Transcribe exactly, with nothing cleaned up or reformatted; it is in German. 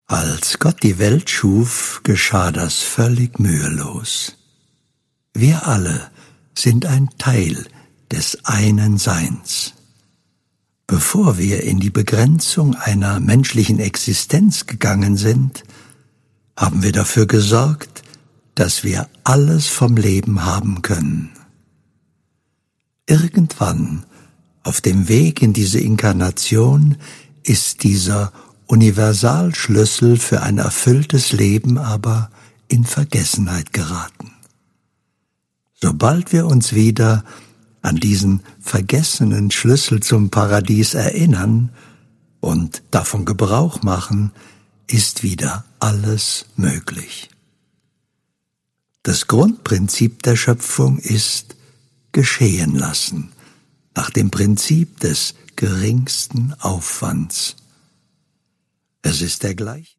Als Gott die Welt schuf, geschah das völlig mühelos. Wir alle sind ein Teil des einen Seins. Bevor wir in die Begrenzung einer menschlichen Existenz gegangen sind, haben wir dafür gesorgt, dass wir alles vom Leben haben können. Irgendwann, auf dem Weg in diese Inkarnation, ist dieser Universalschlüssel für ein erfülltes Leben aber in Vergessenheit geraten. Sobald wir uns wieder an diesen vergessenen Schlüssel zum Paradies erinnern und davon Gebrauch machen, ist wieder alles möglich. Das Grundprinzip der Schöpfung ist geschehen lassen, nach dem Prinzip des geringsten Aufwands. Es ist der gleiche